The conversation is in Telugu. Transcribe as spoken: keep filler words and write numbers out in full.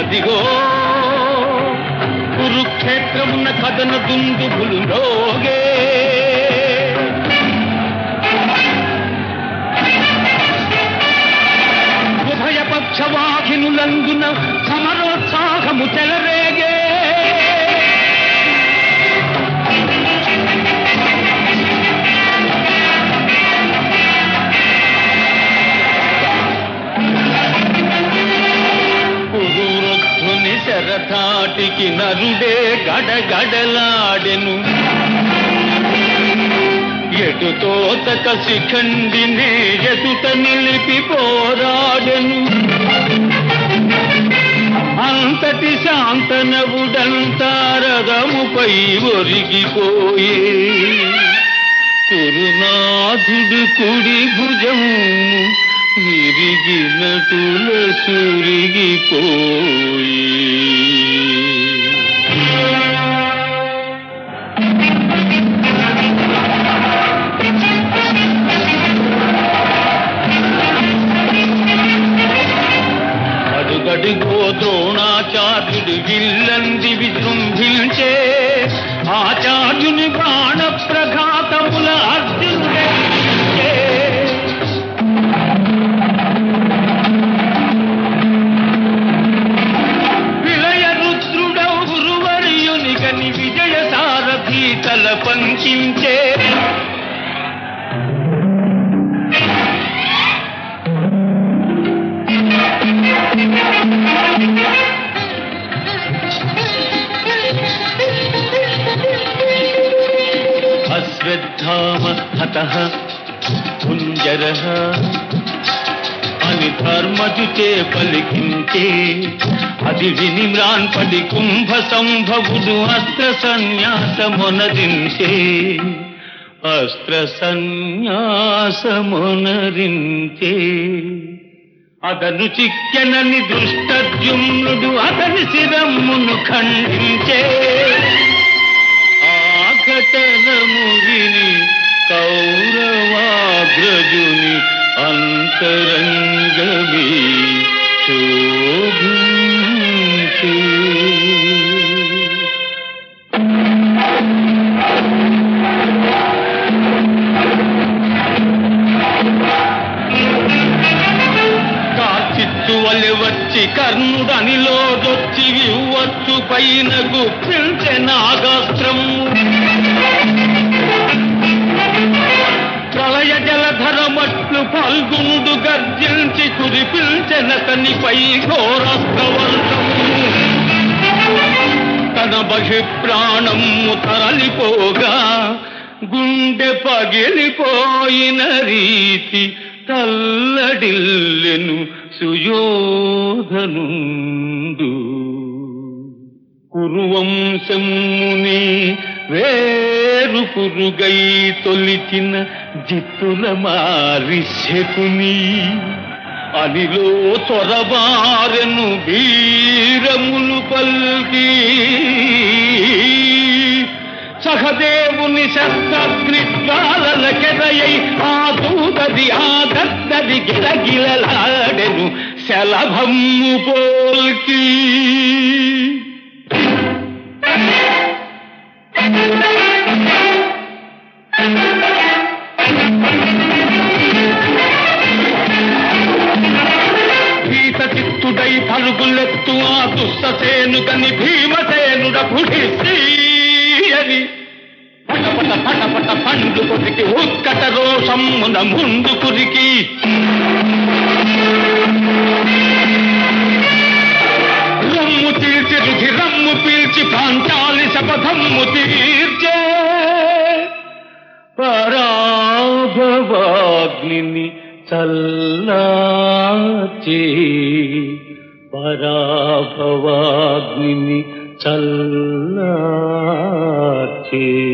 అదిగో కురుక్షేత్రమున్న కథన దుందుబులు లోగే ఉభయపక్షవాహినులందున సమరోత్సాహము చెలరేగే పురురధ్వని శరథాటికి నరుడే గడగడలాడెను ఎటుతోతక శిఖండినే ఎదుట నిలిపి పోరాడెను అంతటి శాంతనవుడంతారదముపై ఒరిగిపోయే కురునాథుడు కుడి భుజం విరిగినటుల సురిగిపోయే అడుగడుగో ద్రోణాచార్యుడు విల్లంది విజృంభించే ఆచార్యుని బాణ ప్రఘాతముల అర్జునుడే విలయ రుద్రుడౌ గురువర్యుని గని విజయ సారథి తల పంచించే అశ్వత్థామ హతః కుంజరః అని ధర్మజుచే పలికించే అది విని మ్రాన్పడి కుంభ సంభవుడు అస్త్ర సన్యాసమునరించే అస్త్ర సన్యాసమునరించే అతను చిక్కెనని దృష్టద్యుమ్నుడు అతని శిరమ్మును ఖండించే ఘటనము విని కౌరవాగ్రజుని అంతరంగమే శోభించే కార్చిత్తు వలె వచ్చి కర్ణుడనిలో దొచ్చి వివ్వచ్చు పైన గుప్పించే నాగాస్త్రము ప్రళయ జలధరమట్లు ఫల్గునుడు గర్జించి కురిపిల్చెనతనిపై ఘోరాస్త్రవర్షము తన బహి ప్రాణము తరలిపోగా గుండె పగిలిపోయిన రీతి తల్లడిల్లెను సుయోధనుండు కురువంశముని వేరు పురుగై తొలిచిన జిత్తుల మారి శకుని అనిలో చొరబారెను వీరములు పల్కి సహదేవుని శస్త్రాగ్ని జ్వాలలకెదయై ఆ దూతది ఆ దద్దది గిలగిలలాడెను శలభమ్ము పోల్కి భీతచిత్తుడై పరుగులెత్తు ఆ దుష్టసేను గని భీమసేనుడ భుడిసి అని పటపట పటపట పండు కొరికి ఉత్కట రోషమ్మున ముందు కురికి రమ్ము తీర్చి రుధి రమ్ము పీల్చి పాంచాలి శపథమ్ము తీర్చే పరాభవాగ్నిని చల్లార్చే పరాభవాగ్నిని చల్లార్చే